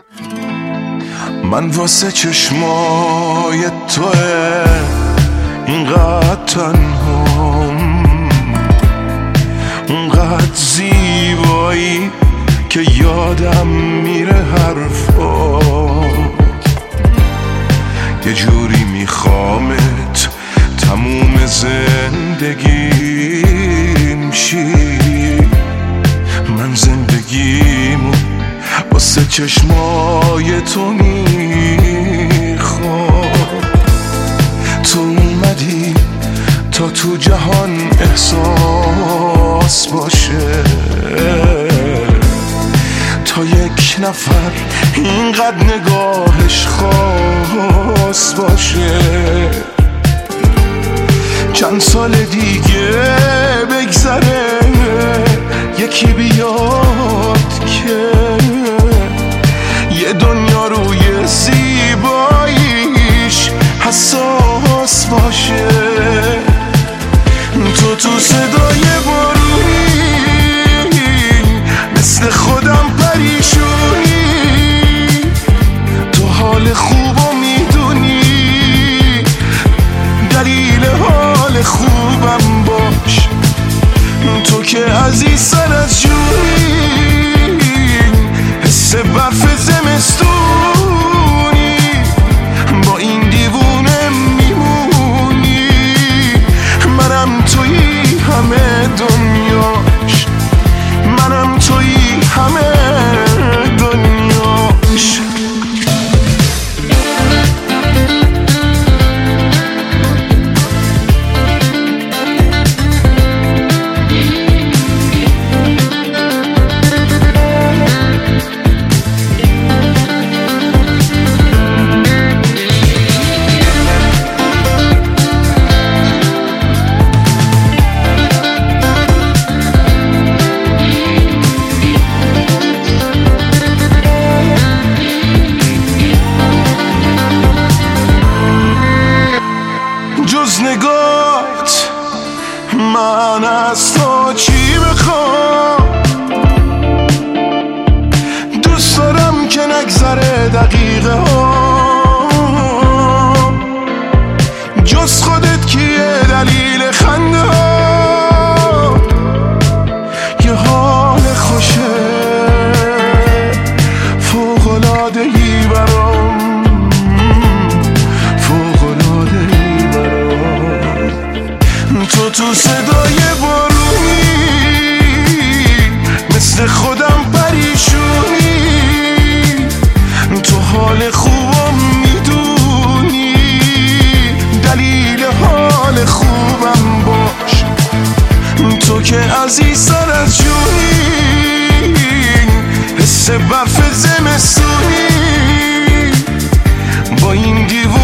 من واسه چشمای توه اینقدر تنهام، اونقدر زیبایی که یادم میره حرفات. یه جوری میخوامت تموم زندگیم شی. من زندگیمو واسه چشمای تو میخوام. تو اومدی تا تو جهان احساس باشه، تا یک نفر اینقدر نگاهش خاص باشه. چند سال دیگه بگذره یکی بیاد که یه دنیا روی زیباییش حساس باشه. تو صدای بارونی مثل خودم پریشونی، تو حال خوبو میدونی، دلیل حال خوبم باش. تو که عزیز سر از جونی، حس برف زمستونی، با این دیوونه میمونی. منم تویی همه دنیاش، منم تویی همه دنیاش. جز نگاهت من از تو چی بخوام؟ دوست دارم که نگذره دقیقه ها، جز خودت کیه دلیل خنده ها؟ یه حال خوشه فوق‌العاده‌ای برام، تو صدای بارونی مثل خودم پریشونی، تو حال خوبم میدونی، دلیل حال خوبم باش. تو که عزیز سر از جونی، حس برف زمستونی، با این دیوونه